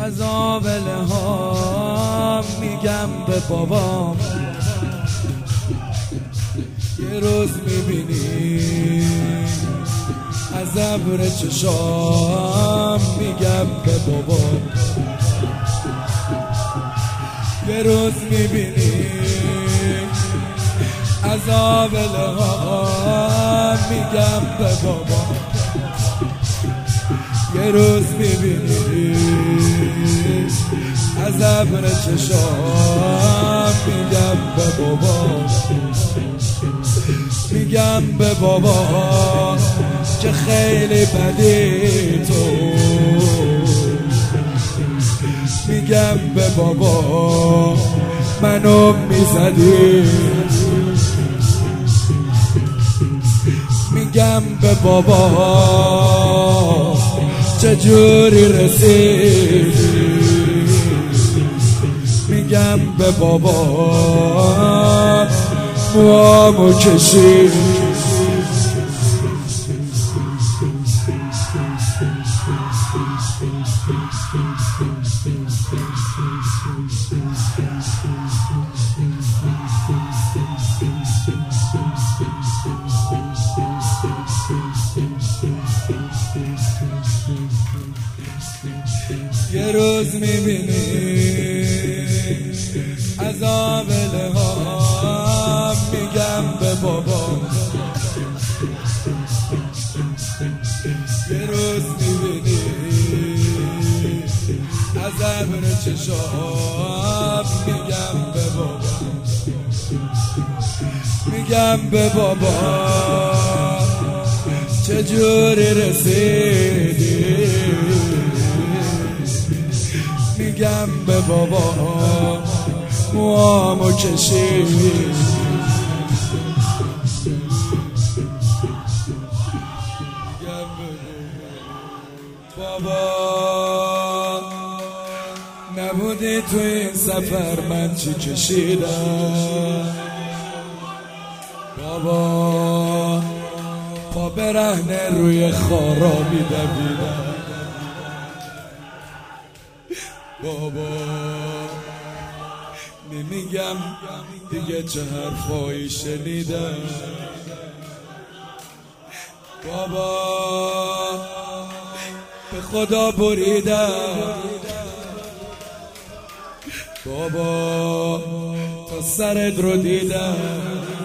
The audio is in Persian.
از آبله ها میگم به بابام یه روز میبینی از ابر چشام میگم به بابام یه روز میبینی از آبله ها میگم به بابام یه روز میبینی از ابر چشام میگم به بابام میگم به بابا که خیلی بدی تو میگم به بابا منو میزدی میگم به بابا چجوری رسیدی میگم به بابا موامو کشید یه روز میبینی از آبله ها میگم به بابا یه روز میبینی از ابر چشام میگم به بابا میگم به بابا چجوری رسیدی میگم به بابا موامو کشید بابا نبودی تو این سفر من چی کشیدم بابا پا برهنه روی خارا میدویدم بابا نمیگم دیگه چه حرفایی شنیدم بابا به خدا بریدم بابا تا سرت رو دیدم